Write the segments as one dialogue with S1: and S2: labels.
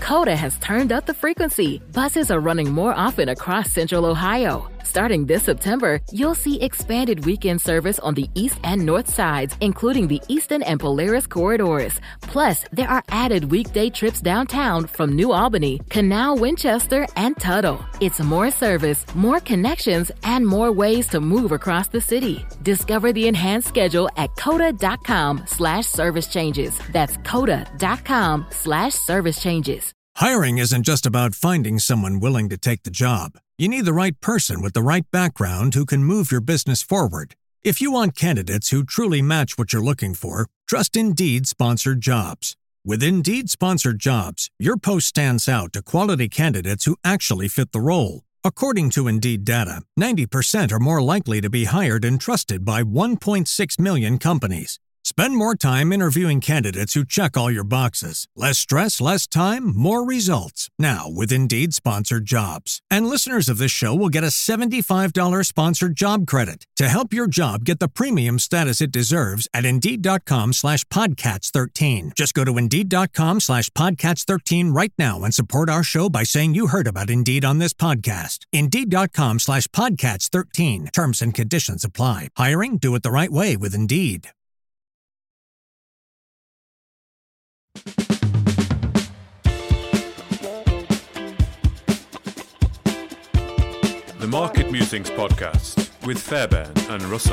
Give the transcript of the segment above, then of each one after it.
S1: Coda has turned up the frequency. Buses are running more often across Central Ohio. Starting this September, you'll see expanded weekend service on the east and north sides, including the Eastern and Polaris corridors. Plus, there are added weekday trips downtown from New Albany, Canal, Winchester, and Tuttle. It's more service, more connections, and more ways to move across the city. Discover the enhanced schedule at coda.com/service changes. That's coda.com/service changes.
S2: Hiring isn't just about finding someone willing to take the job. You need the right person with the right background who can move your business forward. If you want candidates who truly match what you're looking for, trust Indeed Sponsored Jobs. With Indeed Sponsored Jobs, your post stands out to quality candidates who actually fit the role. According to Indeed data, 90% are more likely to be hired and trusted by 1.6 million companies. Spend more time interviewing candidates who check all your boxes. Less stress, less time, more results. Now with Indeed Sponsored Jobs. And listeners of this show will get a $75 sponsored job credit to help your job get the premium status it deserves at Indeed.com/Podcats13. Just go to Indeed.com/Podcats13 right now and support our show by saying you heard about Indeed on this podcast. Indeed.com/Podcats13. Terms and conditions apply. Hiring? Do it the right way with Indeed.
S3: The Market Musings Podcast with Fairbairn and Russell.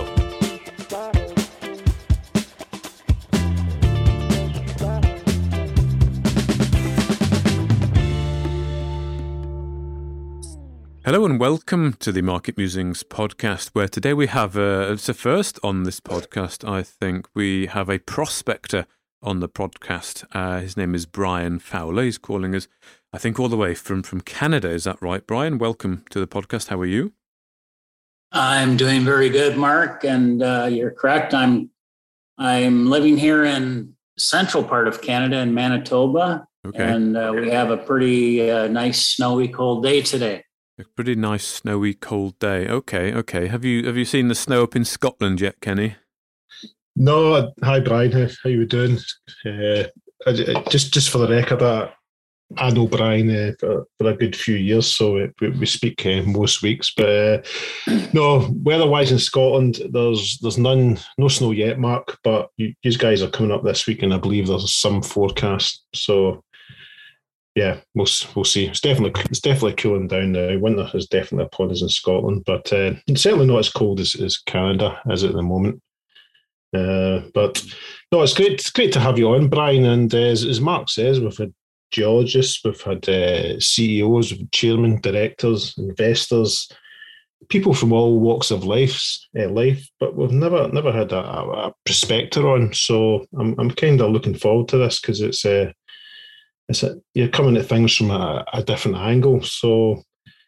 S3: Hello and welcome to the Market Musings Podcast, where today we have it's a first on this podcast. I think we have a prospector on the podcast. His name is Brian Fowler. He's calling us, I think, all the way from Canada. Is that right, Brian? Welcome to the podcast. How are you?
S4: I'm doing very good, Mark, and you're correct. I'm living here in central part of Canada in Manitoba, okay. And we have a pretty nice snowy cold day today.
S3: A pretty nice snowy cold day. Okay. Have you seen the snow up in Scotland yet, Kenny?
S5: No. Hi, Brian. How you doing? Just for the record, I know Brian for a good few years, so we speak most weeks. But no, weather-wise in Scotland, there's no snow yet, Mark. But you guys are coming up this week, and I believe there's some forecast. So yeah, we'll see. It's definitely cooling down now. Winter is definitely upon us in Scotland, but it's certainly not as cold as Canada is at the moment. But no, it's great. It's great to have you on, Brian. And as Mark says, we've had geologists, we've had CEOs, we've had chairmen, directors, investors, people from all walks of life. But we've never had a prospector on. So I'm kind of looking forward to this because you're coming at things from a different angle. So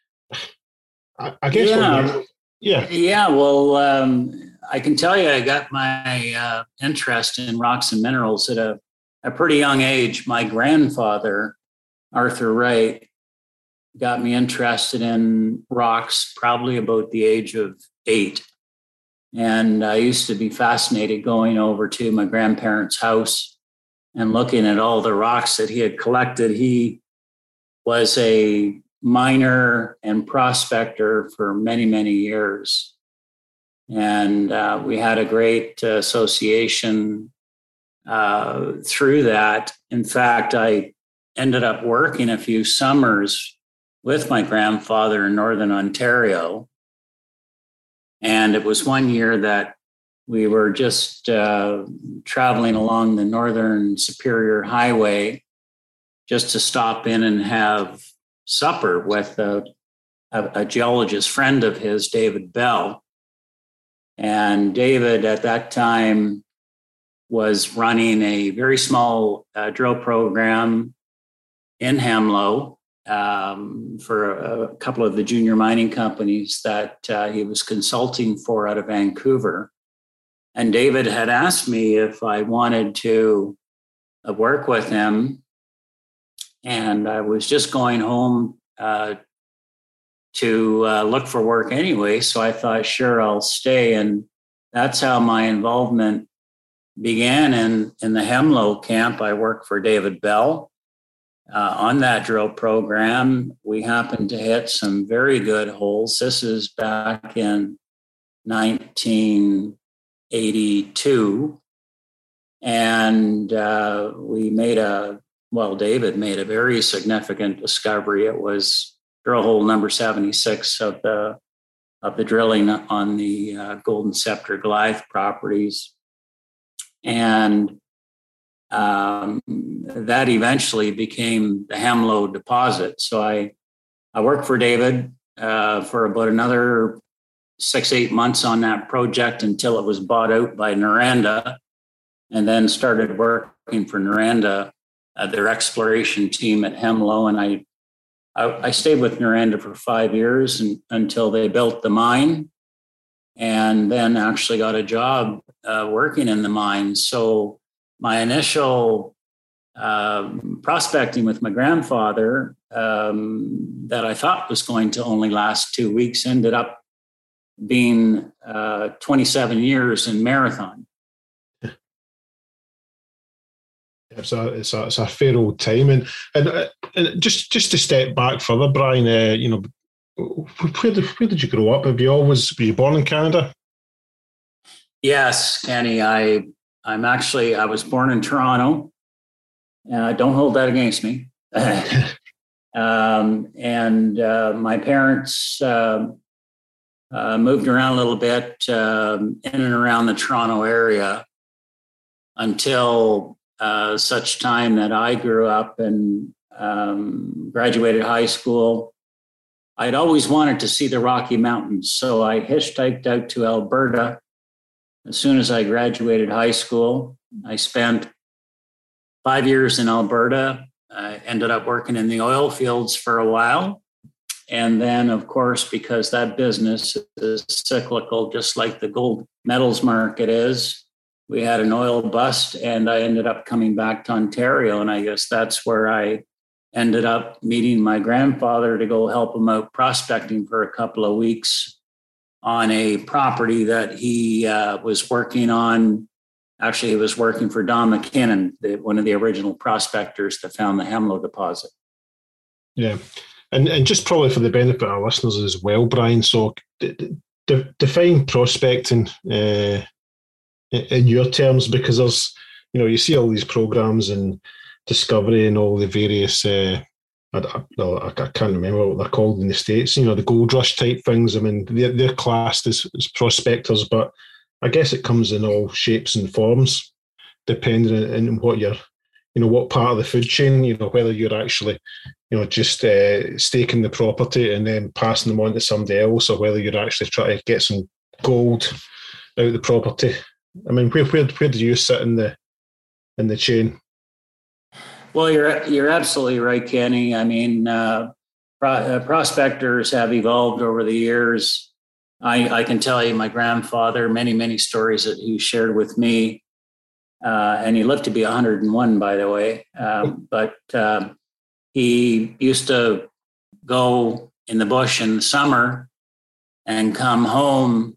S5: I guess
S4: yeah. Well. I can tell you I got my interest in rocks and minerals at a pretty young age. My grandfather, Arthur Wright, got me interested in rocks probably about the age of 8. And I used to be fascinated going over to my grandparents' house and looking at all the rocks that he had collected. He was a miner and prospector for many, many years. And we had a great association through that. In fact, I ended up working a few summers with my grandfather in Northern Ontario. And it was one year that we were just traveling along the Northern Superior Highway just to stop in and have supper with a geologist friend of his, David Bell. And David, at that time, was running a very small drill program in Hemlo for a couple of the junior mining companies that he was consulting for out of Vancouver. And David had asked me if I wanted to work with him. And I was just going home to look for work anyway. So I thought, sure, I'll stay. And that's how my involvement began in the Hemlo camp. I worked for David Bell on that drill program, we happened to hit some very good holes. This is back in 1982. And David made a very significant discovery. It was drill hole number 76 of the drilling on the Golden Scepter Goliath properties. And that eventually became the Hemlo deposit. So I worked for David for about another 6-8 months on that project until it was bought out by Noranda, and then started working for Noranda, their exploration team at Hemlo. And I stayed with Noranda for 5 years until they built the mine, and then actually got a job working in the mine. So my initial prospecting with my grandfather that I thought was going to only last 2 weeks ended up being 27 years in Marathon.
S5: It's a fair old time, and just to step back further, Brian. Where did you grow up? Were you born in Canada?
S4: Yes, Kenny. I was born in Toronto. Don't hold that against me. And my parents moved around a little bit in and around the Toronto area until such time that I grew up and graduated high school. I'd always wanted to see the Rocky Mountains, so I hitchhiked out to Alberta as soon as I graduated high school. I spent 5 years in Alberta. I ended up working in the oil fields for a while. And then, of course, because that business is cyclical, just like the gold metals market is, we had an oil bust, and I ended up coming back to Ontario. And I guess that's where I ended up meeting my grandfather to go help him out prospecting for a couple of weeks on a property that he was working on. Actually, he was working for Don McKinnon, one of the original prospectors that found the Hemlo deposit.
S5: Yeah. And just probably for the benefit of our listeners as well, Brian, so define prospecting in your terms, because there's, you see all these programs and Discovery and all the various, I can't remember what they're called in the States, the gold rush type things. I mean, they're classed as prospectors, but I guess it comes in all shapes and forms, depending on what you're, what part of the food chain, whether you're actually, just staking the property and then passing them on to somebody else, or whether you're actually trying to get some gold out of the property. I mean, where do you sit in the chain?
S4: Well, you're absolutely right, Kenny. I mean, prospectors have evolved over the years. I can tell you, my grandfather, many stories that he shared with me, and he lived to be 101, by the way. But he used to go in the bush in the summer and come home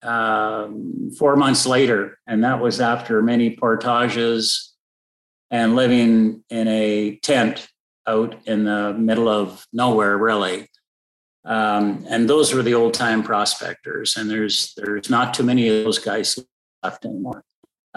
S4: 4 months later. And that was after many portages and living in a tent out in the middle of nowhere, really. And those were the old time prospectors. And there's not too many of those guys left anymore.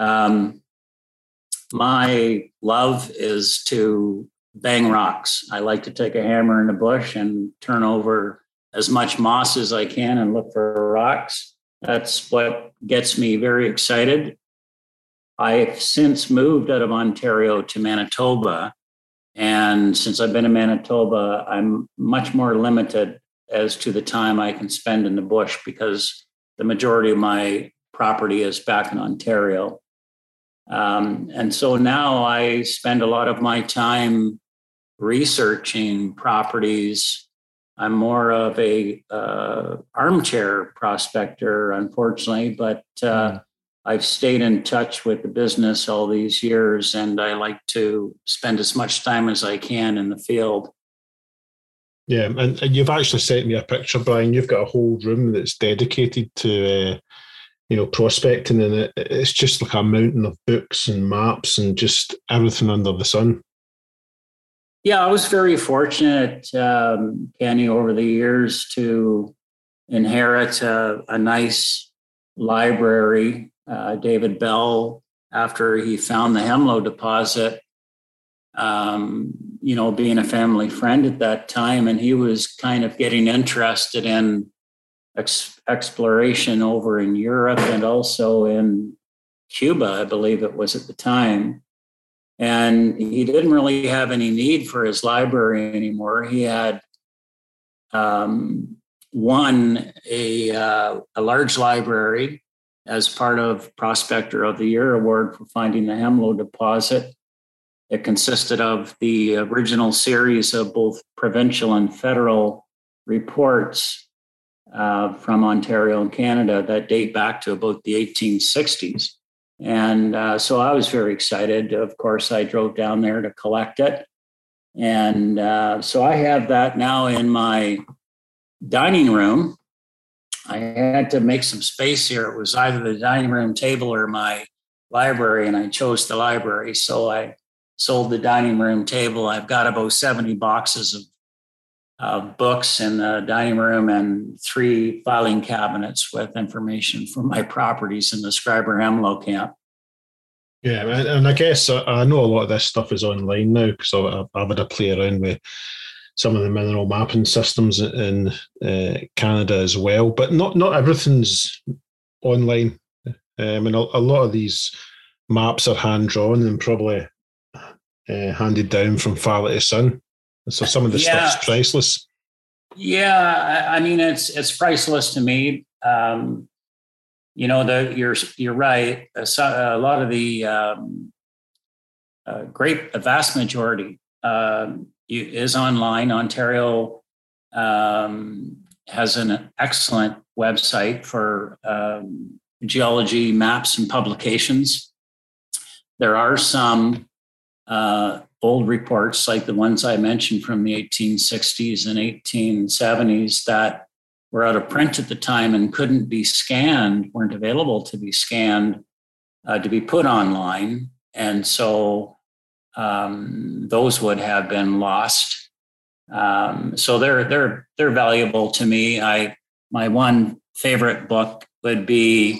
S4: My love is to bang rocks. I like to take a hammer in the bush and turn over as much moss as I can and look for rocks. That's what gets me very excited. I've since moved out of Ontario to Manitoba. And since I've been in Manitoba, I'm much more limited as to the time I can spend in the bush, because the majority of my property is back in Ontario. And so now I spend a lot of my time researching properties. I'm more of a armchair prospector, unfortunately, but I've stayed in touch with the business all these years, and I like to spend as much time as I can in the field.
S5: Yeah, and you've actually sent me a picture, Brian. You've got a whole room that's dedicated to, prospecting, and it's just like a mountain of books and maps and just everything under the sun.
S4: Yeah, I was very fortunate, Kenny, over the years to inherit a nice library. David Bell, after he found the Hemlo deposit, being a family friend at that time, and he was kind of getting interested in exploration over in Europe and also in Cuba, I believe it was at the time. And he didn't really have any need for his library anymore. He had won a large library as part of Prospector of the Year Award for finding the Hemlo deposit. It consisted of the original series of both provincial and federal reports from Ontario and Canada that date back to about the 1860s. And so I was very excited. Of course, I drove down there to collect it. And so I have that now in my dining room. I had to make some space here. It was either the dining room table or my library, and I chose the library. So I sold the dining room table. I've got about 70 boxes of books in the dining room and 3 filing cabinets with information from my properties in the Schreiber Hemlo camp.
S5: Yeah, and I guess I know a lot of this stuff is online now because I've had a play around with some of the mineral mapping systems in Canada as well, but not everything's online. A lot of these maps are hand-drawn and probably handed down from father to son. So some of the stuff's priceless.
S4: Yeah, I mean it's priceless to me. You're right. A lot of the a vast majority is online. Ontario has an excellent website for geology maps and publications. There are some old reports like the ones I mentioned from the 1860s and 1870s that were out of print at the time and couldn't be scanned, weren't available to be scanned, to be put online. And so those would have been lost. So they're valuable to me. My one favorite book would be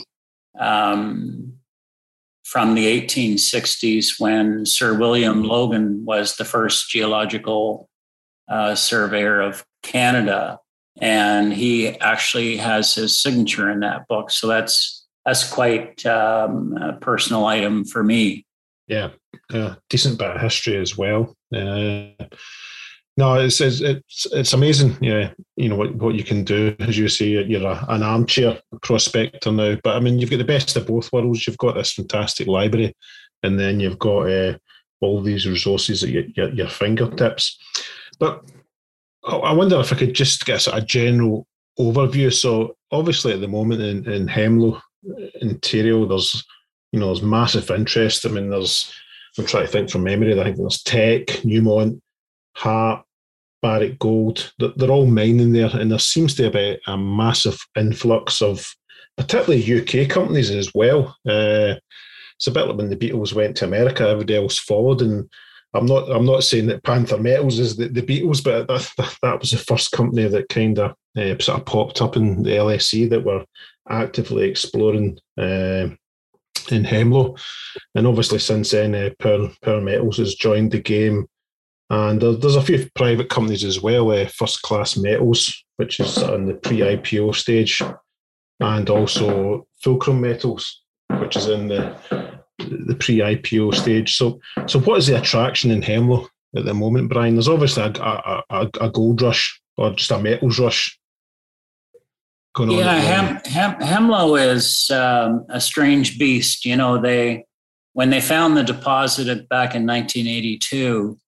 S4: from the 1860s when Sir William Logan was the first geological surveyor of Canada. And he actually has his signature in that book. So that's quite a personal item for me.
S5: Yeah, decent bit of history as well. No, it's amazing. Yeah, you know what you can do. As you say, you're an armchair prospector now. But I mean, you've got the best of both worlds. You've got this fantastic library, and then you've got all these resources at your fingertips. But I wonder if I could just get a general overview. So obviously, at the moment in Hemlo, Ontario, there's massive interest. I mean, I'm trying to think from memory. I think there's Teck, Newmont, Hart, Barrick Gold. They're all mining there, and there seems to be a massive influx of particularly UK companies as well. It's a bit like when the Beatles went to America, everybody else followed. And I'm not saying that Panther Metals is the Beatles, but that was the first company that kind of sort of popped up in the LSE that were actively exploring in Hemlo. And obviously since then, Power Metals has joined the game. And there's a few private companies as well, First Class Metals, which is on the pre-IPO stage, and also Fulcrum Metals, which is in the pre-IPO stage. So what is the attraction in Hemlo at the moment, Brian? There's obviously a gold rush or just a metals rush going on.
S4: Yeah, Hemlo is a strange beast. When they found the deposit back in 1982,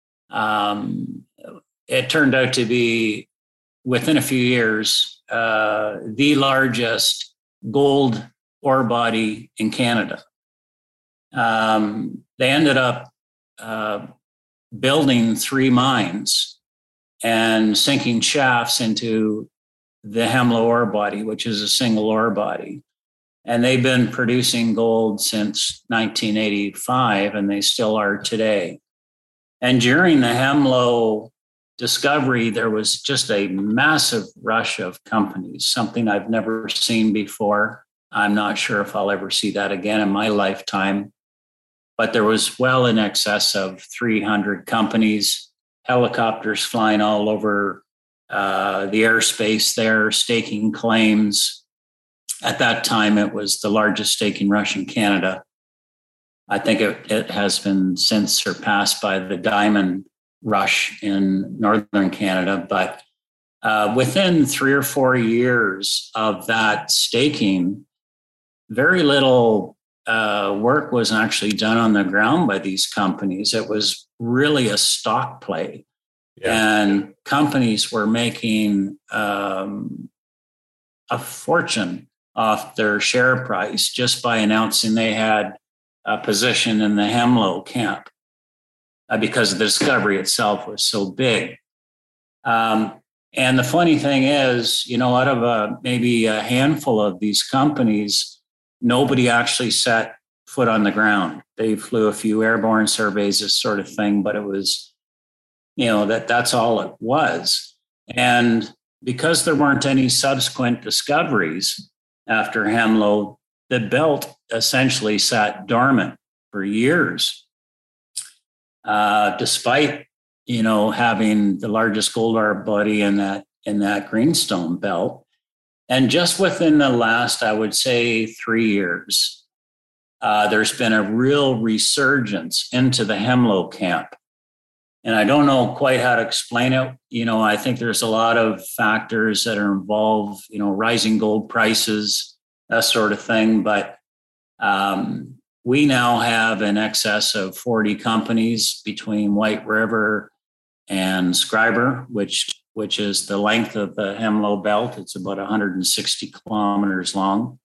S4: it turned out to be, within a few years, the largest gold ore body in Canada. They ended up building 3 mines and sinking shafts into the Hemlo ore body, which is a single ore body. And they've been producing gold since 1985, and they still are today. And during the Hemlo discovery, there was just a massive rush of companies, something I've never seen before. I'm not sure if I'll ever see that again in my lifetime. But there was well in excess of 300 companies, helicopters flying all over the airspace there, staking claims. At that time, it was the largest staking rush in Canada. I think it has been since surpassed by the diamond rush in northern Canada. But within 3 or 4 years of that staking, very little work was actually done on the ground by these companies. It was really a stock play. Yeah. And companies were making a fortune off their share price just by announcing they had a position in the Hemlo camp because the discovery itself was so big. And the funny thing is, out of maybe a handful of these companies, nobody actually set foot on the ground. They flew a few airborne surveys, this sort of thing, but it was, that's all it was. And because there weren't any subsequent discoveries after Hemlo, the belt essentially sat dormant for years, despite, having the largest gold ore body in that greenstone belt. And just within the last, I would say, 3 years, there's been a real resurgence into the Hemlo camp. And I don't know quite how to explain it. I think there's a lot of factors that are involved, rising gold prices, that sort of thing. But we now have in excess of 40 companies between White River and Scriber, which is the length of the Hemlo belt. It's about 160 kilometers long.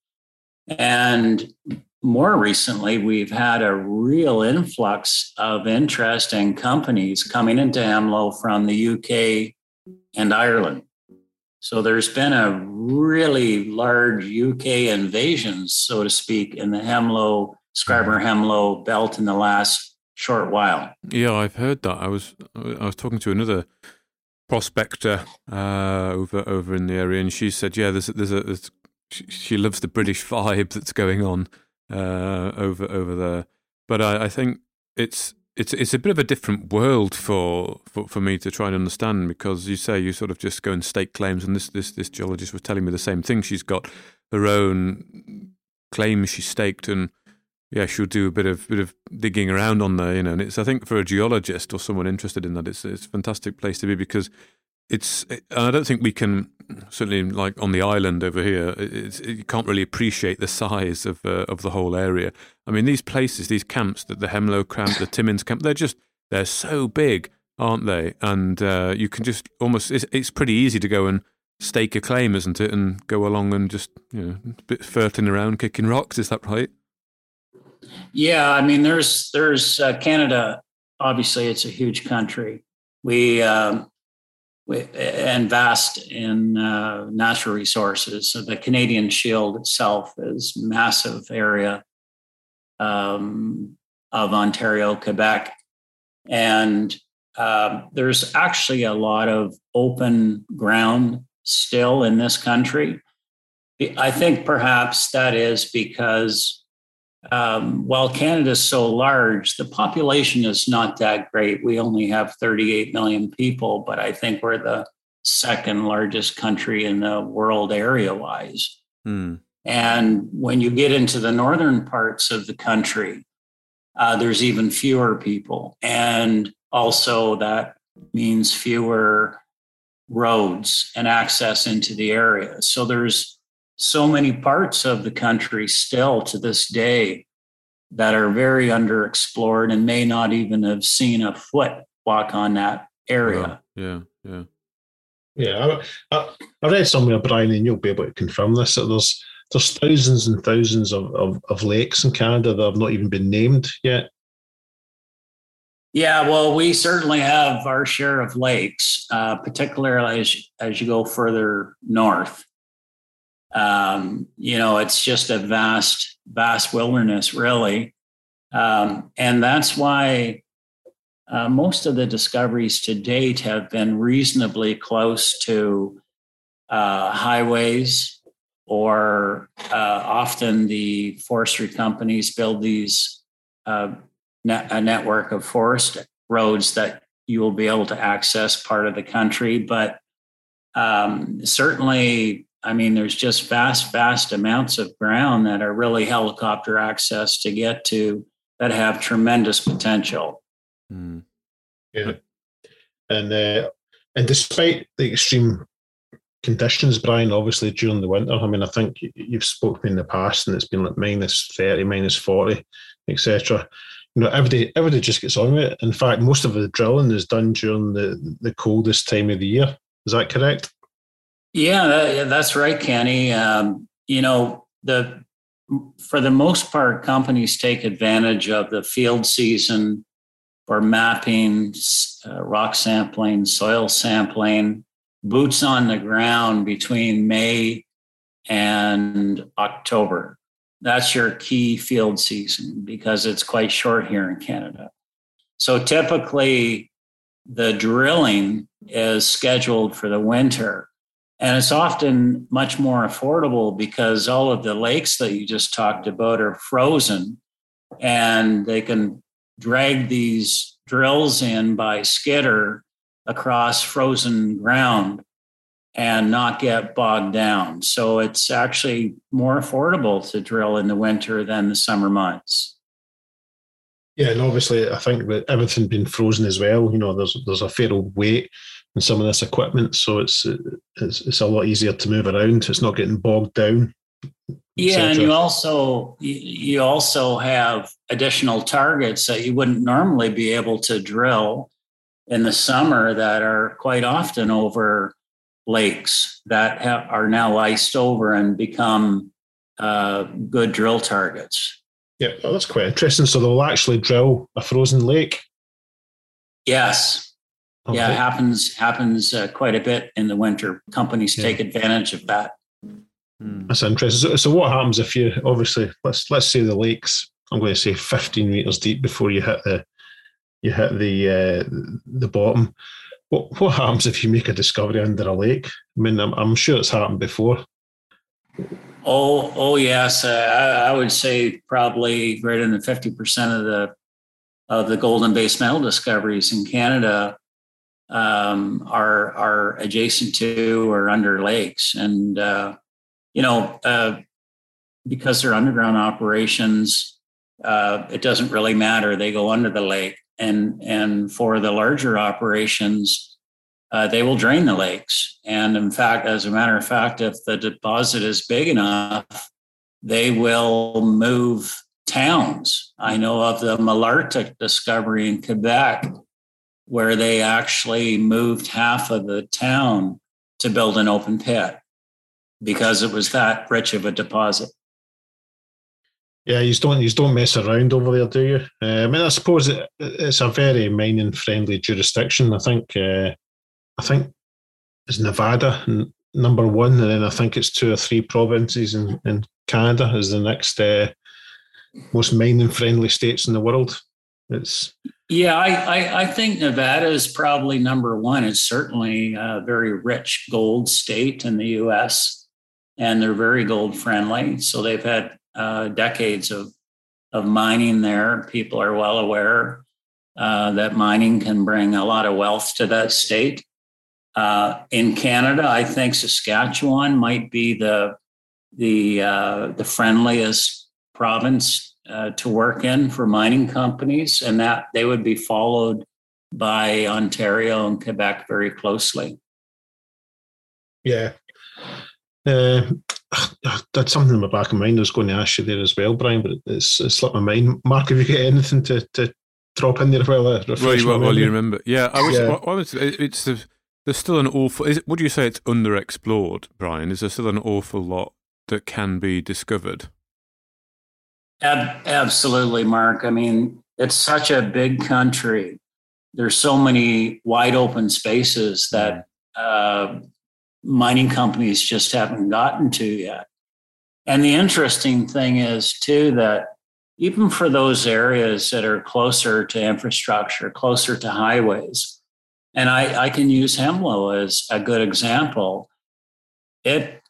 S4: And more recently, we've had a real influx of interest and companies coming into Hemlo from the UK and Ireland. So there's been a really large UK invasion, so to speak, in the Scriber-Hemlo belt in the last short while.
S3: Yeah, I've heard that. I was talking to another prospector over in the area, and she said, yeah, she loves the British vibe that's going on over there. But I think it's a bit of a different world for me to try and understand, because you say you sort of just go and stake claims, and this geologist was telling me the same thing. She's got her own claims she staked, and yeah, she'll do a bit of digging around on there, and I think for a geologist or someone interested in that, it's a fantastic place to be, because I don't think we can, certainly like on the island over here, you can't really appreciate the size of the whole area. I mean, these places, these camps, the Hemlo camp, the Timmins camp, they're so big, aren't they? And you can just almost, it's pretty easy to go and stake a claim, isn't it? And go along and just, a bit flirting around, kicking rocks. Is that right?
S4: Yeah, I mean, there's Canada. Obviously, it's a huge country. We and vast in natural resources. So the Canadian Shield itself is a massive area of Ontario, Quebec, and there's actually a lot of open ground still in this country. I think perhaps that is because while Canada is so large, the population is not that great. We only have 38 million people, but I think we're the second largest country in the world area-wise. Mm. And when you get into the northern parts of the country, there's even fewer people. And also that means fewer roads and access into the area. So there's so many parts of the country still to this day that are very underexplored and may not even have seen a foot walk on that area.
S3: Yeah.
S5: I read somewhere, Brian, and you'll be able to confirm this, that there's thousands and thousands of lakes in Canada that have not even been named yet.
S4: Yeah, well, we certainly have our share of lakes, particularly as you go further north. It's just a vast wilderness, really. And that's why most of the discoveries to date have been reasonably close to highways, or often the forestry companies build these a network of forest roads that you will be able to access part of the country. But certainly, I mean, there's just vast amounts of ground that are really helicopter access to get to, that have tremendous potential.
S5: Mm. Yeah. And despite the extreme conditions, Brian, obviously during the winter, I mean, I think you've spoken in the past and it's been like -30, -40, etc. You know, everybody just gets on with it. In fact, most of the drilling is done during the coldest time of the year. Is that correct?
S4: Yeah, that's right, Kenny. You know, for the most part, companies take advantage of the field season for mapping, rock sampling, soil sampling, boots on the ground between May and October. That's your key field season because it's quite short here in Canada. So typically the drilling is scheduled for the winter, and it's often much more affordable because all of the lakes that you just talked about are frozen, and they can drag these drills in by skidder across frozen ground and not get bogged down. So it's actually more affordable to drill in the winter than the summer months.
S5: Yeah, and obviously I think that everything being frozen as well, you know, there's a fair old weight in some of this equipment, so it's a lot easier to move around. It's not getting bogged down.
S4: Yeah, and you also have additional targets that you wouldn't normally be able to drill in the summer that are quite often over lakes that are now iced over and become good drill targets.
S5: Yeah, well, that's quite interesting. So they'll actually drill a frozen lake?
S4: Yes. Okay. Yeah, it happens quite a bit in the winter. Companies take advantage of that.
S5: That's interesting. So what happens if you, obviously, let's say the lake's, I'm going to say 15 meters deep before you hit the bottom. What happens if you make a discovery under a lake? I mean, I'm sure it's happened before.
S4: Oh yes. I would say probably greater than 50% of the gold and base metal discoveries in Canada are adjacent to or under lakes, and because they're underground operations, it doesn't really matter. They go under the lake. And for the larger operations, they will drain the lakes. And in fact, as a matter of fact, if the deposit is big enough, they will move towns. I know of the Malartic discovery in Quebec, where they actually moved half of the town to build an open pit because it was that rich of a deposit.
S5: Yeah, you don't mess around over there, do you? I mean, I suppose it's a very mining-friendly jurisdiction. I think it's Nevada number one, and then I think it's 2 or 3 provinces in Canada is the next most mining-friendly states in the world.
S4: I think Nevada is probably number one. It's certainly a very rich gold state in the U.S., and they're very gold-friendly. So they've had decades of mining there. People are well aware that mining can bring a lot of wealth to that state. In Canada, I think Saskatchewan might be the friendliest province to work in for mining companies, and that they would be followed by Ontario and Quebec very closely.
S5: Yeah. That's something in the back of mind I was going to ask you there as well, Brian, but it slipped my mind. Mark, have you got anything to drop in there while
S3: you remember? Yeah, there's still an awful. Would you say it's underexplored, Brian? Is there still an awful lot that can be discovered?
S4: Absolutely, Mark. I mean, it's such a big country. There's so many wide open spaces that mining companies just haven't gotten to yet. And the interesting thing is, too, that even for those areas that are closer to infrastructure, closer to highways. And I can use Hemlo as a good example. The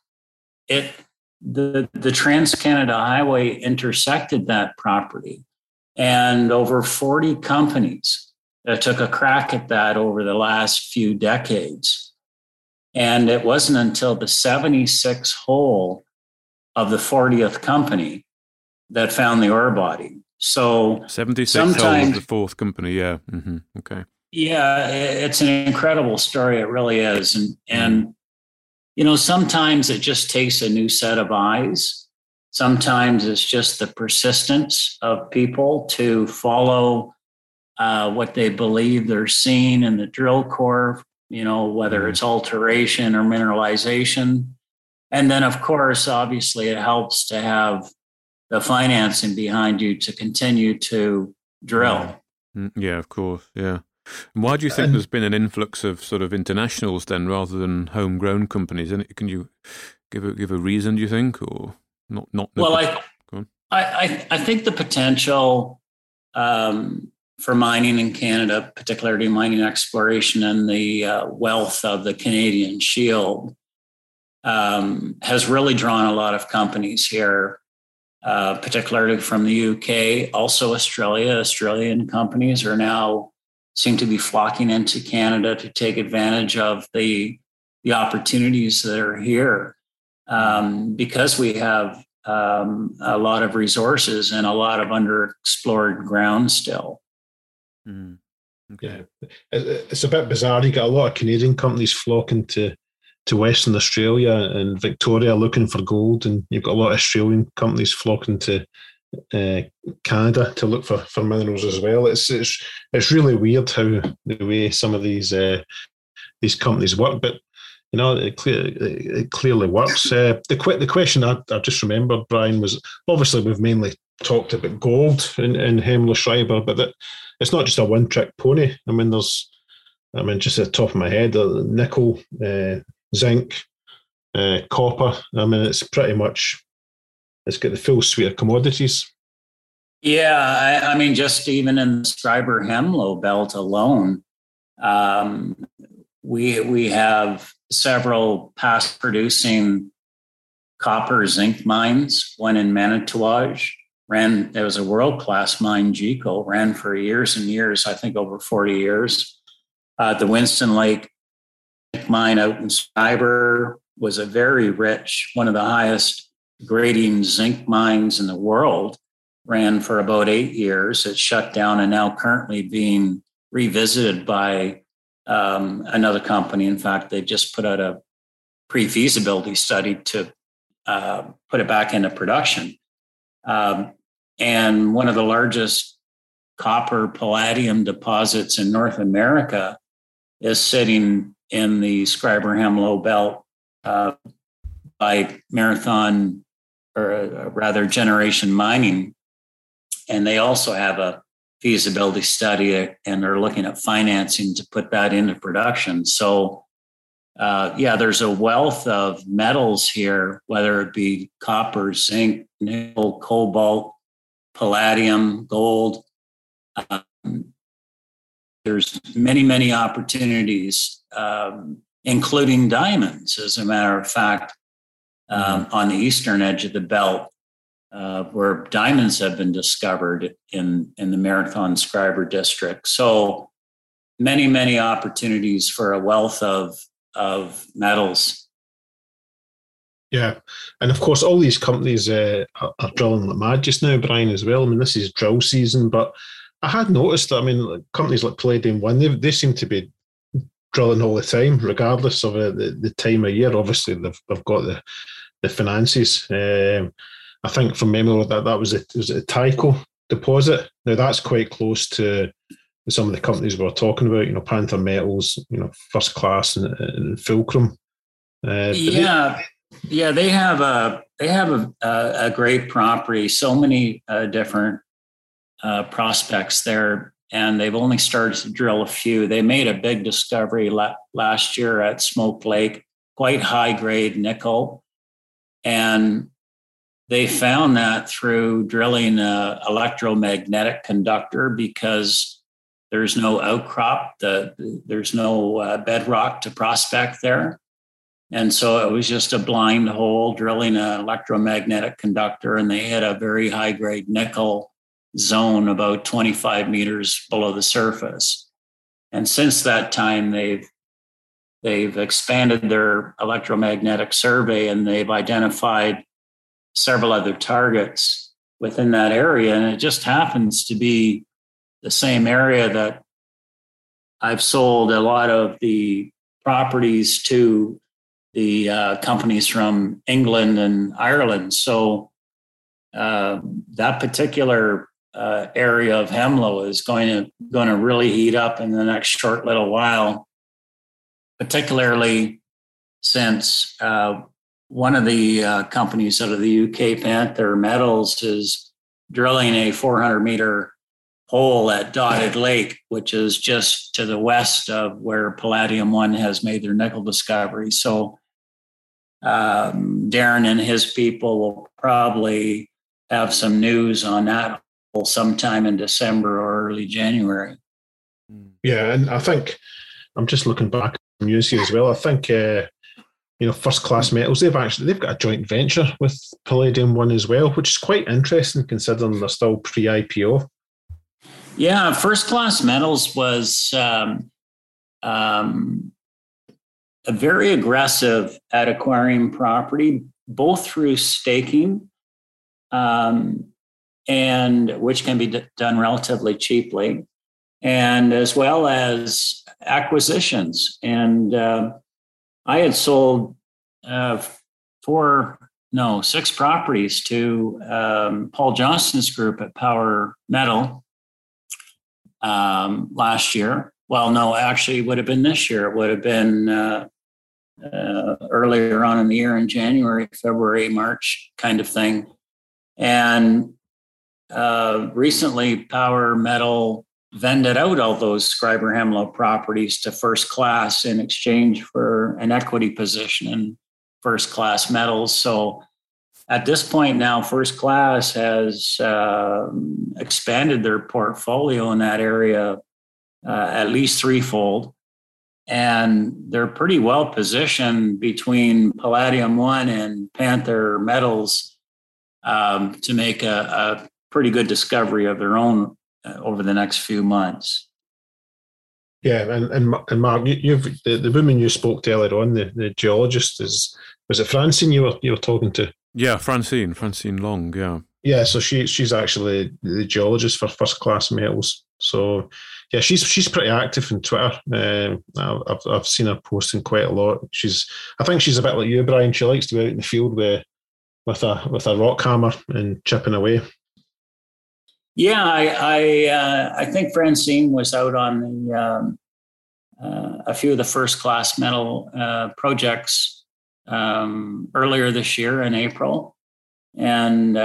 S4: Trans-Canada Highway intersected that property, and over 40 companies took a crack at that over the last few decades. And it wasn't until the 76th hole of the 40th company that found the ore body. So
S3: 76 hole of the fourth company, yeah. Mm-hmm. Okay.
S4: Yeah, it's an incredible story. It really is. And you know, sometimes it just takes a new set of eyes. Sometimes it's just the persistence of people to follow what they believe they're seeing in the drill core, you know, whether it's alteration or mineralization. And then, of course, obviously, it helps to have the financing behind you to continue to drill.
S3: Yeah, of course. Yeah. And why do you think there's been an influx of sort of internationals then, rather than homegrown companies? And can you give a reason? Do you think, or not?
S4: Well, I think the potential for mining in Canada, particularly mining exploration, and the wealth of the Canadian Shield has really drawn a lot of companies here, particularly from the UK, also Australia. Australian companies are now seem to be flocking into Canada to take advantage of the opportunities that are here, because we have a lot of resources and a lot of underexplored ground still.
S3: Okay.
S5: Yeah, it's a bit bizarre. You get a lot of Canadian companies flocking to Western Australia and Victoria looking for gold, and you've got a lot of Australian companies flocking to Canada to look for minerals as well. It's really weird how the way some of these companies work, but you know, it clearly works. The question I just remembered, Brian, was obviously we've mainly talked about gold in Hemlo Schreiber, but that it's not just a one-trick pony. I mean, just at the top of my head, nickel, zinc, copper. I mean, it's pretty much, it's got the full suite of commodities.
S4: Yeah, I mean, just even in the Schreiber Hemlo belt alone, we have several past producing copper zinc mines. One in Manitouwadge there was a world-class mine, GECO, ran for years and years, I think over 40 years. The Winston Lake mine out in Schreiber was a very rich, one of the highest grading zinc mines in the world, ran for about 8 years. It shut down and now currently being revisited by another company. In fact, they just put out a pre-feasibility study to put it back into production. And one of the largest copper palladium deposits in North America is sitting in the Schreiber Hemlo belt by Marathon, or rather Generation Mining. And they also have a feasibility study, and they're looking at financing to put that into production. So, there's a wealth of metals here, whether it be copper, zinc, nickel, cobalt, palladium, gold. There's many, many opportunities, including diamonds, as a matter of fact, on the eastern edge of the belt, where diamonds have been discovered in the Marathon Schreiber district. So many, many opportunities for a wealth of metals.
S5: Yeah, and of course, all these companies are drilling like mad just now, Brian, as well. I mean, this is drill season, but I had noticed that, I mean, companies like Palladium One, they seem to be drilling all the time, regardless of the time of year. Obviously, they've got the finances. I think from memory that was a Tyco deposit. Now that's quite close to some of the companies we were talking about. You know, Panther Metals, you know, First Class and Fulcrum.
S4: They have a great property. So many different prospects there, and they've only started to drill a few. They made a big discovery last year at Smoke Lake, quite high grade nickel, and they found that through drilling an electromagnetic conductor, because there's no outcrop, there's no bedrock to prospect there. And so it was just a blind hole drilling an electromagnetic conductor, and they hit a very high-grade nickel zone about 25 meters below the surface. And since that time, they've expanded their electromagnetic survey, and they've identified several other targets within that area. And it just happens to be the same area that I've sold a lot of the properties to the companies from England and Ireland. So that particular area of Hemlo is going to really heat up in the next short little while, particularly since one of the companies out of the UK, Panther Metals, is drilling a 400-meter hole at Dotted Lake, which is just to the west of where Palladium One has made their nickel discovery. So Darren and his people will probably have some news on that hole sometime in December or early January.
S5: Yeah, and I think I'm just looking back at the news here as well. I think First Class Metals, they've got a joint venture with Palladium One as well, which is quite interesting considering they're still pre-IPO.
S4: Yeah, First Class Metals was very aggressive at acquiring property, both through staking, and which can be done relatively cheaply, and as well as acquisitions. And I had sold 6 properties to Paul Johnston's group at Power Metal last year. Well, no, actually, it would have been this year. It would have been earlier on in the year, in January, February, March kind of thing. And recently, Power Metal vended out all those Scriber Hemlo properties to First Class in exchange for an equity position in First Class Metals. So at this point now, First Class has expanded their portfolio in that area at least threefold. And they're pretty well positioned between Palladium One and Panther Metals to make a pretty good discovery of their own over the next few months.
S5: Yeah, and Mark, you've the woman you spoke to earlier on, the geologist, was it Francine you were talking to?
S3: Yeah, Francine Long. Yeah.
S5: Yeah, so she's actually the geologist for First Class Metals. So yeah, she's pretty active on Twitter. I've seen her posting quite a lot. I think she's a bit like you, Brian. She likes to be out in the field with a rock hammer and chipping away.
S4: Yeah, I think Francine was out on a few of the First Class Metal projects earlier this year in April, and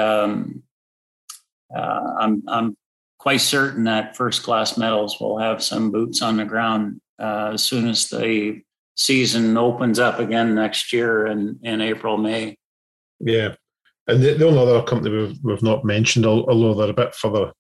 S4: I'm quite certain that First Class Metals will have some boots on the ground as soon as the season opens up again next year in April, May. Yeah.
S5: And the only other company we've not mentioned, although they're a bit further,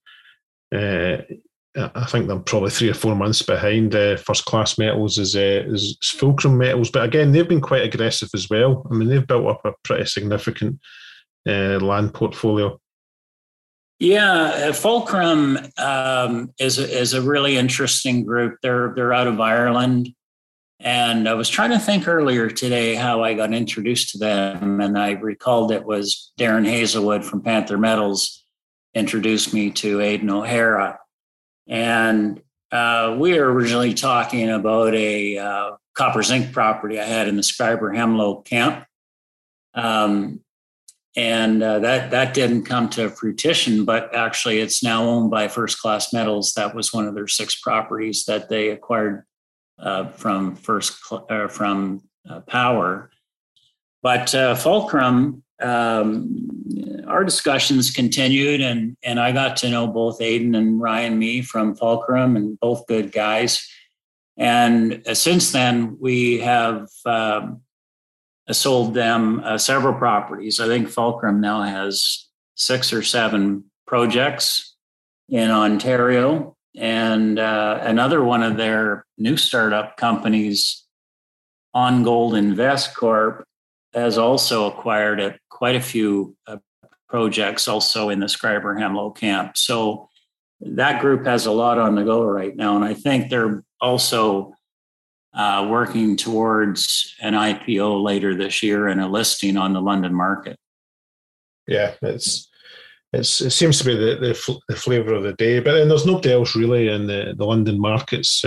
S5: I think they're probably 3 or 4 months behind First Class Metals is Fulcrum Metals. But again, they've been quite aggressive as well. I mean, they've built up a pretty significant land portfolio.
S4: Yeah, Fulcrum is a really interesting group. They're out of Ireland. And I was trying to think earlier today how I got introduced to them, and I recalled it was Darren Hazelwood from Panther Metals introduced me to Aidan O'Hara. And we were originally talking about a copper zinc property I had in the Scriber Hemlo camp. And that didn't come to fruition, but actually it's now owned by First Class Metals. That was one of their 6 properties that they acquired from Power. But Fulcrum, our discussions continued, and I got to know both Aidan and Ryan Mee from Fulcrum, and both good guys. And since then, we have sold them several properties. I think Fulcrum now has 6 or 7 projects in Ontario. And another one of their new startup companies, On Gold Invest Corp, has also acquired quite a few projects also in the Schreiber-Hemlo camp. So that group has a lot on the go right now. And I think they're also working towards an IPO later this year and a listing on the London market.
S5: Yeah, it seems to be the flavour of the day. But then there's nobody else really in the London markets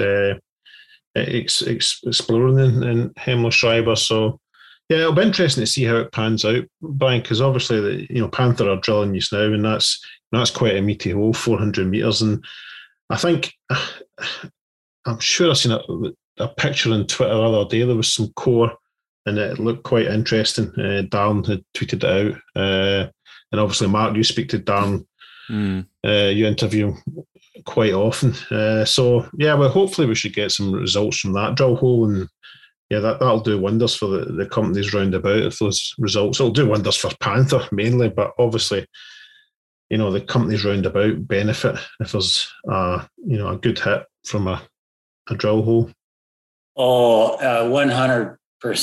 S5: exploring in Hemlo Schreiber. So yeah, it'll be interesting to see how it pans out, Brian, because obviously Panther are drilling just now, and that's quite a meaty hole, 400 metres. And I think I'm sure I've seen a picture on Twitter the other day. There was some core, and it looked quite interesting. Darren had tweeted it out, and obviously, Mark, you speak to Darren. You interview him quite often. So yeah, well, hopefully we should get some results from that drill hole, and yeah, that'll do wonders for the companies round about. If those results, it'll do wonders for Panther mainly, but obviously, the companies round about benefit if there's a good hit from a drill hole.
S4: Oh, 100%.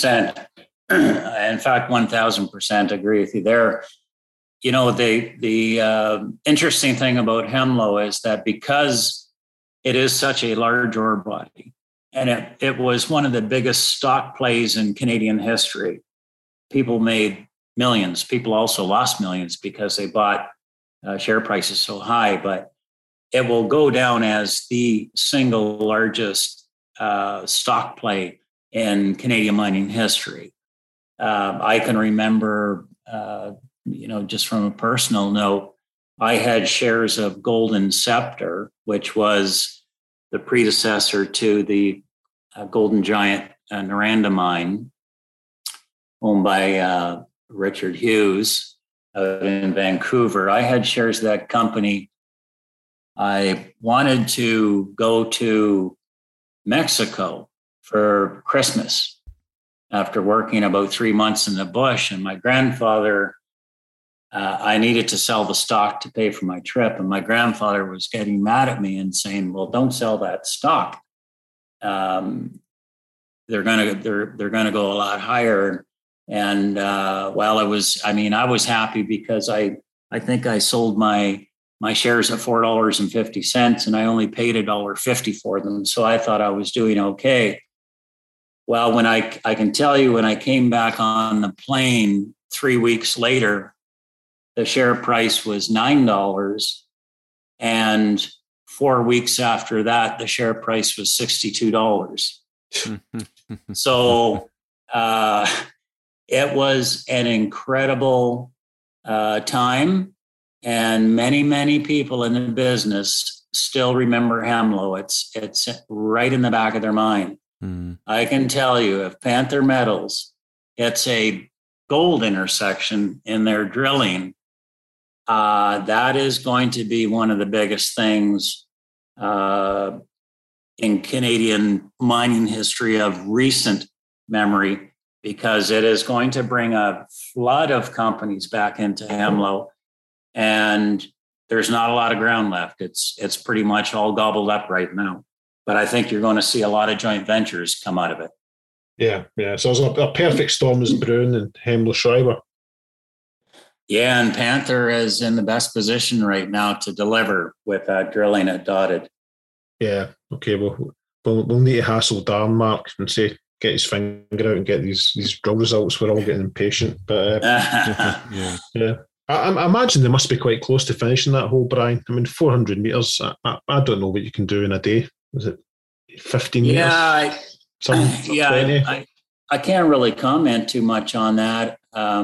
S4: In fact, 1,000% agree with you there. The interesting thing about Hemlo is that because it is such a large ore body, and it was one of the biggest stock plays in Canadian history. People made millions. People also lost millions because they bought share prices so high. But it will go down as the single largest stock play in Canadian mining history. I can remember, just from a personal note, I had shares of Golden Scepter, which was the predecessor to the Golden Giant Noranda mine, owned by Richard Hughes out in Vancouver. I had shares of that company. I wanted to go to Mexico for Christmas after working about 3 months in the bush, and my grandfather, I needed to sell the stock to pay for my trip. And my grandfather was getting mad at me and saying, well, don't sell that stock. They're going to go a lot higher. And I was happy because I think I sold my shares at $4.50 and I only paid $1.50 for them. So I thought I was doing okay. Well, when I can tell you, when I came back on the plane 3 weeks later, the share price was $9. And 4 weeks after that, the share price was $62. So it was an incredible time. And many, many people in the business still remember Hemlo. It's right in the back of their mind. I can tell you, if Panther Metals hits a gold intersection in their drilling, that is going to be one of the biggest things in Canadian mining history of recent memory, because it is going to bring a flood of companies back into Hemlo, and there's not a lot of ground left. It's pretty much all gobbled up right now. But I think you're going to see a lot of joint ventures come out of it.
S5: Yeah. So there's a perfect storm is brewing in Hemlo Schreiber.
S4: Yeah, and Panther is in the best position right now to deliver with drilling at Dotted.
S5: Yeah, okay. We'll need to hassle Darren, Mark, and say get his finger out and get these drill results. We're all getting impatient, but yeah. I imagine they must be quite close to finishing that hole, Brian. I mean, 400 metres. I don't know what you can do in a day. Is it 15 metres?
S4: I can't really comment too much on that.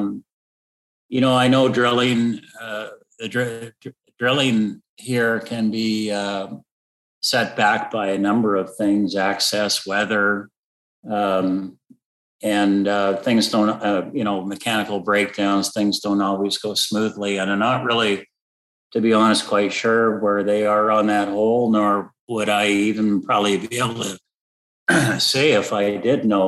S4: I know drilling, drilling here can be set back by a number of things: access, weather, and things don't, mechanical breakdowns. Things don't always go smoothly, and I'm not really, to be honest, quite sure where they are on that hole, nor would I even probably be able to say if I did know.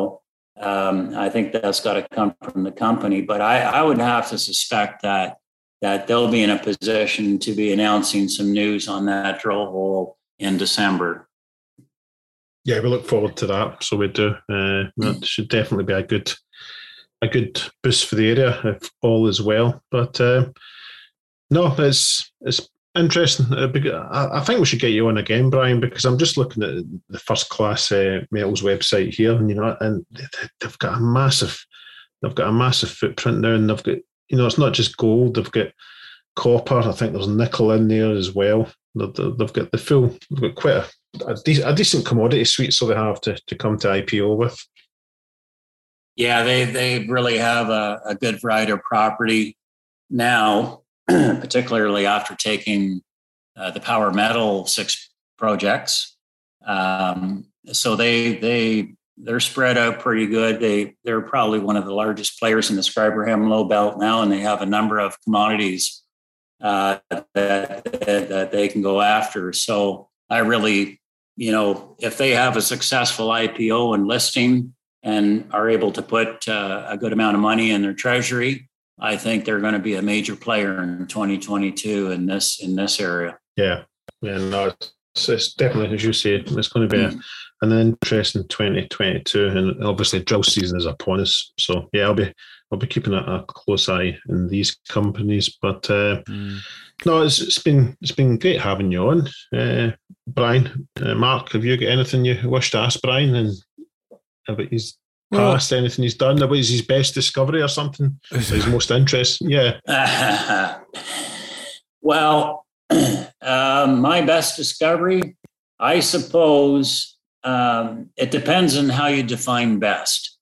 S4: I think that's got to come from the company. But I would have to suspect that they'll be in a position to be announcing some news on that drill hole in December.
S5: Yeah, we look forward to that. So we do. That should definitely be a good boost for the area if all is well. But no, it's interesting. I think we should get you on again, Brian, because I'm just looking at the First Class Metals website here, and they've got a massive footprint now, and they've got, it's not just gold. They've got copper. I think there's nickel in there as well. They've got they've got quite a decent commodity suite, so they have to come to IPO with.
S4: Yeah, they really have a good variety of property now, particularly after taking the Power Metal 6 projects. So they're spread out pretty good. They're probably one of the largest players in the Scarborough Low Belt now, and they have a number of commodities that they can go after. So I really, if they have a successful IPO and listing and are able to put a good amount of money in their treasury, I think they're going to be a major player in 2022 in this area.
S5: Yeah, no, it's definitely, as you say, it's going to be an interesting 2022, and obviously drill season is upon us. So yeah, I'll be keeping a close eye in these companies. But no, it's been great having you on, Brian. Mark, have you got anything you wish to ask Brian and about his past, anything he's done, about his best discovery or something, his most interesting? Yeah.
S4: Well, my best discovery, I suppose, it depends on how you define best.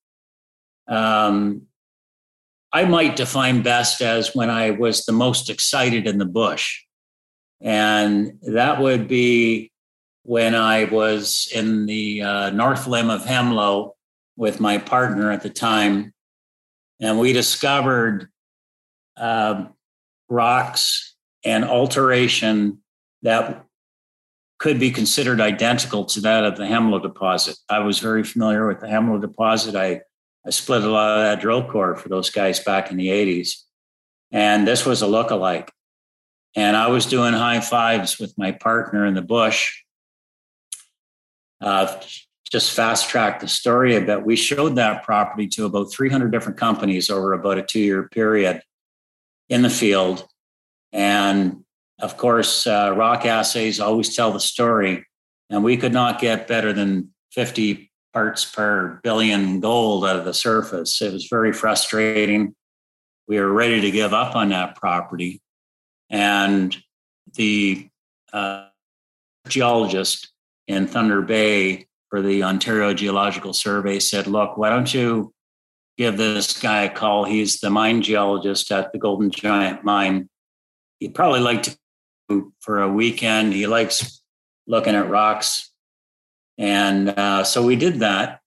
S4: I might define best as when I was the most excited in the bush. And that would be when I was in the North Limb of Hemlo with my partner at the time. And we discovered rocks and alteration that could be considered identical to that of the Hemlo deposit. I was very familiar with the Hemlo deposit. I split a lot of that drill core for those guys back in the 80s. And this was a lookalike. And I was doing high fives with my partner in the bush. Just fast track the story a bit. We showed that property to about 300 different companies over about a 2-year period in the field. And of course, rock assays always tell the story. And we could not get better than 50 parts per billion gold out of the surface. It was very frustrating. We were ready to give up on that property. And the geologist in Thunder Bay for the Ontario Geological Survey said, look, why don't you give this guy a call? He's the mine geologist at the Golden Giant mine. He'd probably like to go for a weekend. He likes looking at rocks. And so we did that.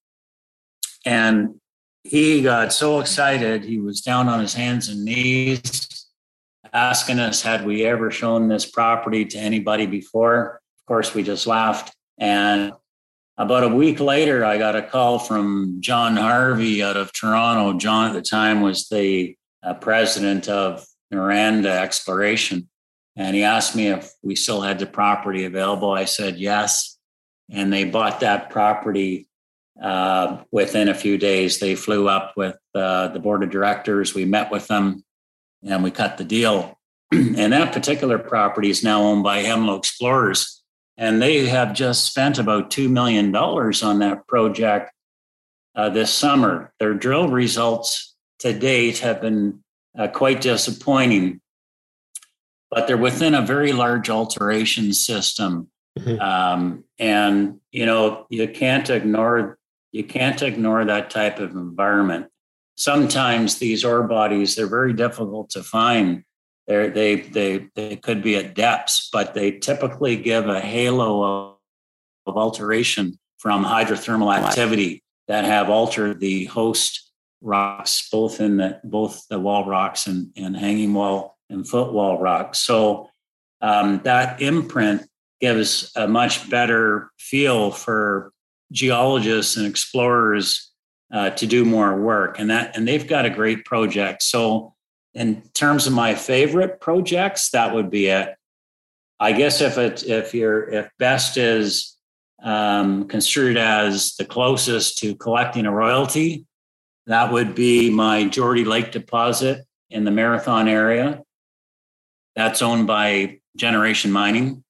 S4: And he got so excited, he was down on his hands and knees asking us, had we ever shown this property to anybody before? Of course, we just laughed. And about a week later, I got a call from John Harvey out of Toronto. John at the time was the president of Noranda Exploration. And he asked me if we still had the property available. I said yes. And they bought that property within a few days. They flew up with the board of directors. We met with them and we cut the deal. And that particular property is now owned by Hemlo Explorers. And they have just spent about $2 million on that project this summer. Their drill results to date have been quite disappointing, but they're within a very large alteration system. Mm-hmm. And you can't ignore that type of environment. Sometimes these ore bodies, they're very difficult to find. They could be at depths, but they typically give a halo of alteration from hydrothermal activity that have altered the host rocks, both the wall rocks and hanging wall and footwall rocks. So that imprint gives a much better feel for geologists and explorers to do more work, and they've got a great project. So in terms of my favorite projects, that would be it. I guess if Best is construed as the closest to collecting a royalty, that would be my Geordie Lake deposit in the Marathon area. That's owned by Generation Mining.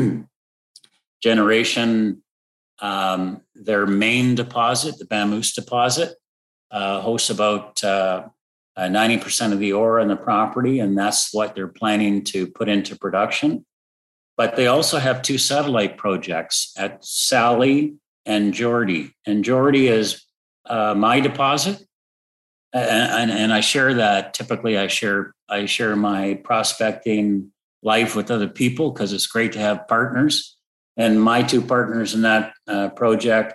S4: Generation, their main deposit, the Bammoose deposit, hosts about 90% of the ore in the property, and that's what they're planning to put into production. But they also have two satellite projects at Sally and Geordie. And Geordie is my deposit, and I share that. Typically, I share my prospecting life with other people because it's great to have partners. And my two partners in that project,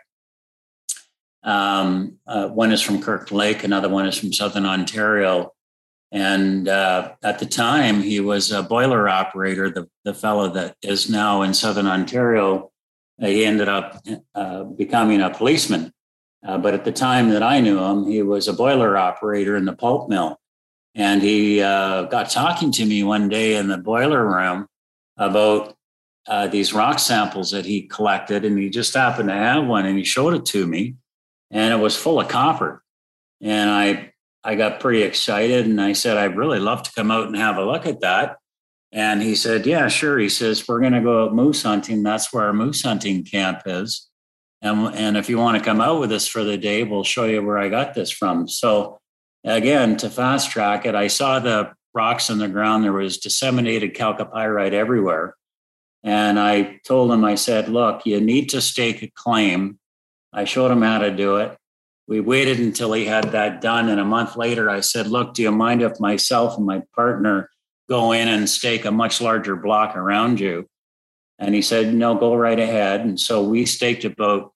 S4: one is from Kirkland Lake, another one is from Southern Ontario. And at the time, he was a boiler operator, the fellow that is now in Southern Ontario. He ended up becoming a policeman. But at the time that I knew him, he was a boiler operator in the pulp mill. And he got talking to me one day in the boiler room about these rock samples that he collected. And he just happened to have one, and he showed it to me. And it was full of copper. And I got pretty excited, and I said, I'd really love to come out and have a look at that. And he said, yeah, sure. He says, we're going to go moose hunting. That's where our moose hunting camp is. And if you want to come out with us for the day, we'll show you where I got this from. So again, to fast track it, I saw the rocks on the ground. There was disseminated chalcopyrite everywhere. And I told him, I said, look, you need to stake a claim. I showed him how to do it. We waited until he had that done. And a month later, I said, look, do you mind if myself and my partner go in and stake a much larger block around you? And he said, no, go right ahead. And so we staked about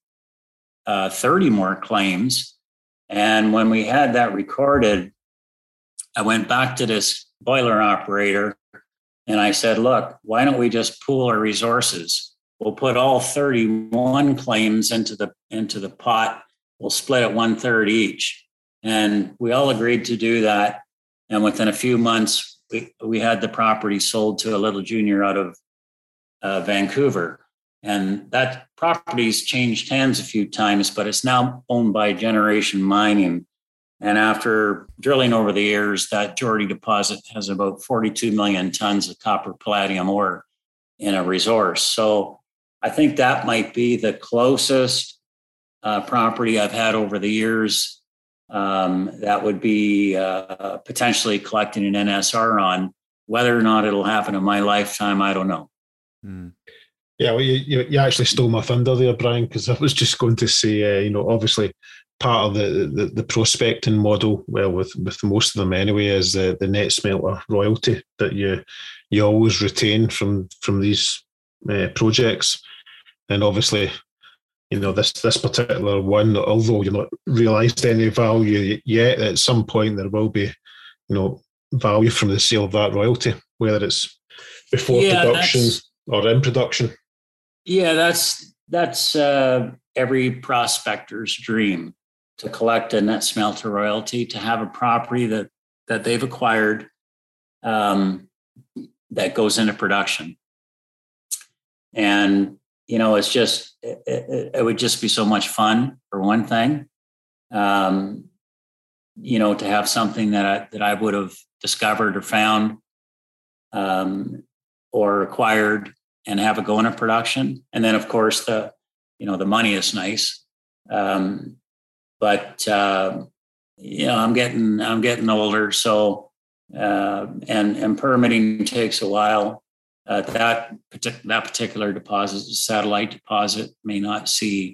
S4: 30 more claims. And when we had that recorded, I went back to this boiler operator and I said, look, why don't we just pool our resources? We'll put all 31 claims into the pot. We'll split it 1/3 each. And we all agreed to do that. And within a few months, we had the property sold to a little junior out of Vancouver. And that property's changed hands a few times, but it's now owned by Generation Mining. And after drilling over the years, that Geordie deposit has about 42 million tons of copper palladium ore in a resource. So I think that might be the closest property I've had over the years that would be potentially collecting an NSR on. Whether or not it'll happen in my lifetime, I don't know.
S3: Mm.
S5: Yeah, well, you actually stole my thunder there, Brian, because I was just going to say, obviously part of the prospecting model, well, with most of them anyway, is the net smelter royalty that you always retain from these projects. And obviously, this particular one, although you've not realised any value yet, at some point there will be, value from the sale of that royalty, whether it's before production or in production.
S4: Yeah, that's every prospector's dream, to collect a net smelter royalty, to have a property that they've acquired that goes into production. And it's just it would just be so much fun, for one thing. To have something that I would have discovered or found or acquired and have it go into production. And then, of course, the money is nice. But I'm getting older, so and permitting takes a while. That particular deposit, satellite deposit, may not see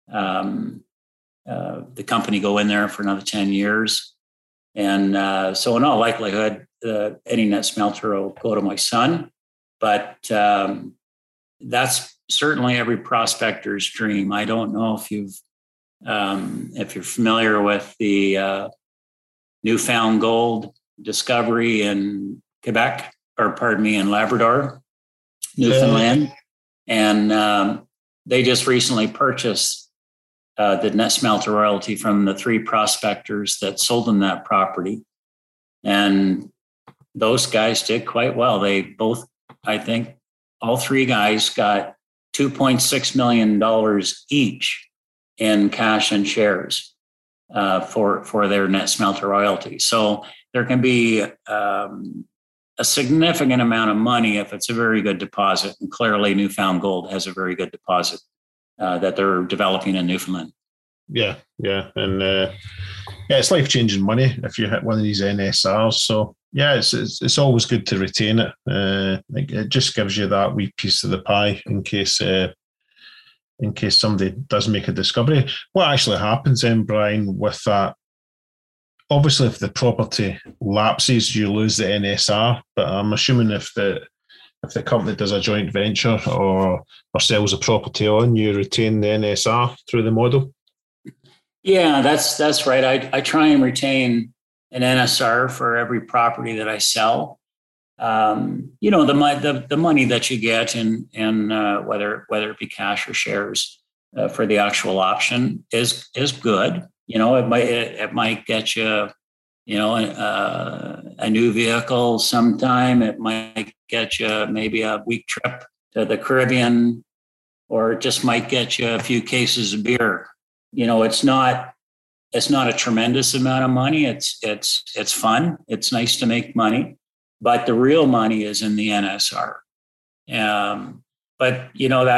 S4: the company go in there for another 10 years. And so in all likelihood, any net smelter will go to my son. But that's certainly every prospector's dream. I don't know if you're familiar with the Newfound Gold discovery in Quebec, in Labrador, Newfoundland. And they just recently purchased the net smelter royalty from the 3 prospectors that sold them that property. And those guys did quite well. They both, I think, all 3 guys got $2.6 million each in cash and shares for their net smelter royalty. So there can be a significant amount of money if it's a very good deposit. And clearly Newfound Gold has a very good deposit that they're developing in Newfoundland.
S5: Yeah. And it's life-changing money if you hit one of these NSRs. So yeah, it's always good to retain it. It just gives you that wee piece of the pie in case somebody does make a discovery. What actually happens then, Brian, with that? Obviously, if the property lapses, you lose the NSR. But I'm assuming if the company does a joint venture or sells a property on, you retain the NSR through the model.
S4: Yeah, that's right. I try and retain an NSR for every property that I sell. The money that you get in whether it be cash or shares for the actual option is good. It might get you, a new vehicle sometime. It might get you maybe a week trip to the Caribbean, or it just might get you a few cases of beer. It's not a tremendous amount of money. It's fun. It's nice to make money, but the real money is in the NSR. But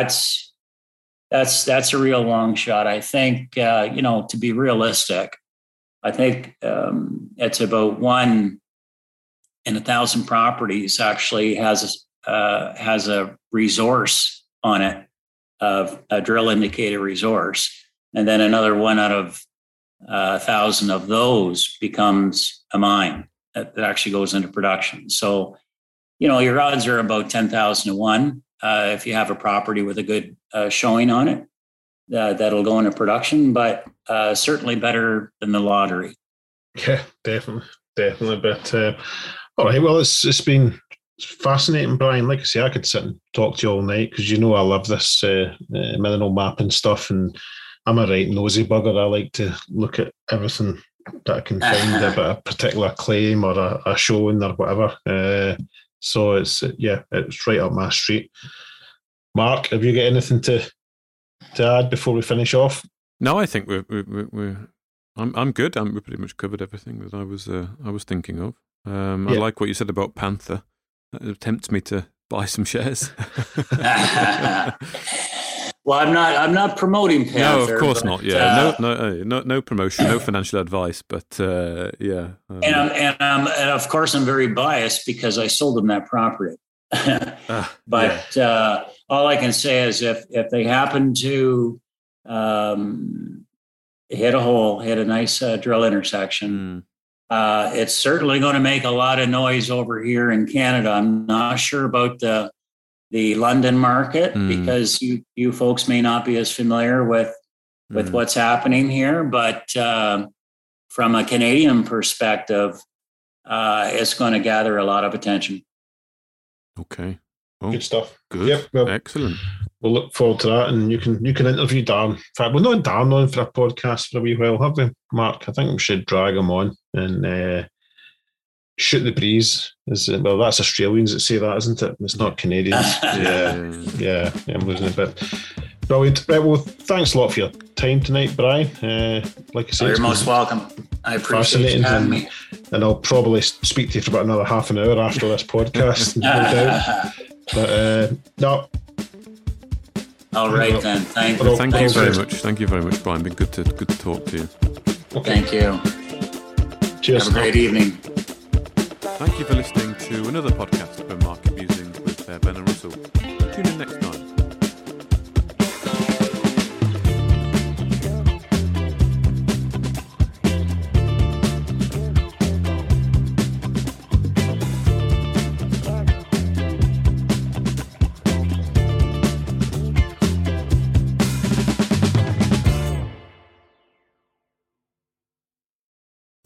S4: that's a real long shot. I think to be realistic, I think it's about 1 in 1,000 properties actually has a resource on it, of a drill indicated resource. And then another 1 out of 1,000 of those becomes a mine that actually goes into production. So, your odds are about 10,000 to 1 if you have a property with a good showing on it that'll go into production, but certainly better than the lottery.
S5: Yeah, definitely. But all right, well, it's been fascinating, Brian. Like I say, I could sit and talk to you all night because I love this mineral mapping stuff, and I'm a right nosy bugger. I like to look at everything that I can find about a particular claim or a showing or whatever. So it's right up my street. Mark, have you got anything to add before we finish off?
S3: No, I think I'm good. We pretty much covered everything that I was thinking of. I like what you said about Panther. It tempts me to buy some shares.
S4: Well, I'm not promoting Panther.
S3: No, of course not. Yeah, no promotion, no financial advice. But yeah,
S4: and of course I'm very biased because I sold them that property. But all I can say is if they happen to hit a nice drill intersection, it's certainly going to make a lot of noise over here in Canada. I'm not sure about the London market because you folks may not be as familiar with what's happening here, but from a Canadian perspective, it's going to gather a lot of attention.
S3: Okay. Well,
S5: good stuff.
S3: Good.
S5: Yep. Well,
S3: excellent.
S5: We'll look forward to that, and you can interview Darren. In fact, we're not Darren on for a podcast for a wee while, have we, Mark? I think we should drag him on and shoot the breeze. Well, that's Australians that say that, isn't it? It's not Canadians. Yeah, I'm losing a bit. Brilliant. Right, well, thanks a lot for your time tonight, Brian. Like I said,
S4: you're most welcome. I appreciate you having me.
S5: And I'll probably speak to you for about another half an hour after this podcast, no doubt. But no.
S4: All right then. Thank you
S3: very much. Thank you very much, Brian. Been good to talk to you.
S5: Okay.
S4: Thank you.
S5: Cheers.
S4: Have a great evening.
S3: Thank you for listening to another podcast of Market Musings with Ben and Russell. Tune in next time.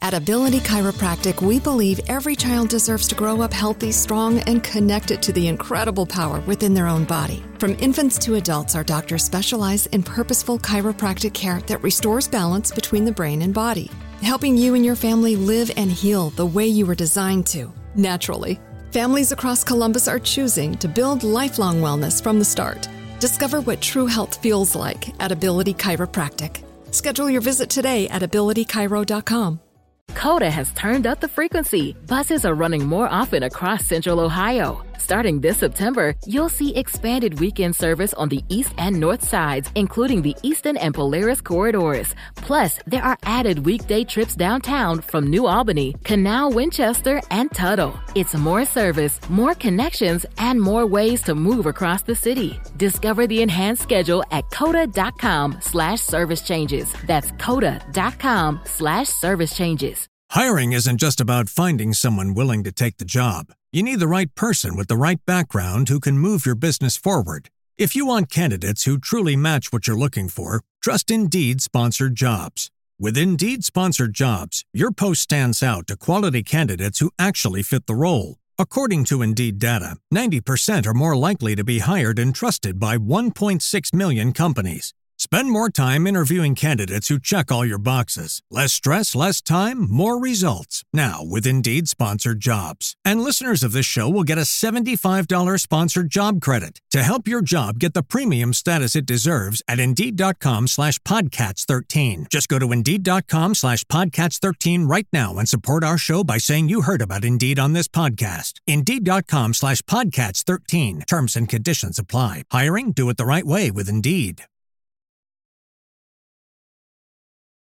S6: At Ability Chiropractic, we believe every child deserves to grow up healthy, strong, and connected to the incredible power within their own body. From infants to adults, our doctors specialize in purposeful chiropractic care that restores balance between the brain and body, helping you and your family live and heal the way you were designed to, naturally. Families across Columbus are choosing to build lifelong wellness from the start. Discover what true health feels like at Ability Chiropractic. Schedule your visit today at abilitychiro.com.
S1: Coda has turned up the frequency. Buses are running more often across Central Ohio. Starting this September, you'll see expanded weekend service on the east and north sides, including the Easton and Polaris corridors. Plus, there are added weekday trips downtown from New Albany, Canal, Winchester, and Tuttle. It's more service, more connections, and more ways to move across the city. Discover the enhanced schedule at coda.com/service changes. That's coda.com/service changes.
S2: Hiring isn't just about finding someone willing to take the job. You need the right person with the right background who can move your business forward. If you want candidates who truly match what you're looking for, trust Indeed Sponsored Jobs. With Indeed Sponsored Jobs, your post stands out to quality candidates who actually fit the role. According to Indeed data, 90% are more likely to be hired and trusted by 1.6 million companies. Spend more time interviewing candidates who check all your boxes. Less stress, less time, more results. Now with Indeed Sponsored Jobs. And listeners of this show will get a $75 sponsored job credit to help your job get the premium status it deserves at Indeed.com/Podcats13. Just go to Indeed.com/Podcats13 right now and support our show by saying you heard about Indeed on this podcast. Indeed.com/Podcats13. Terms and conditions apply. Hiring? Do it the right way with Indeed.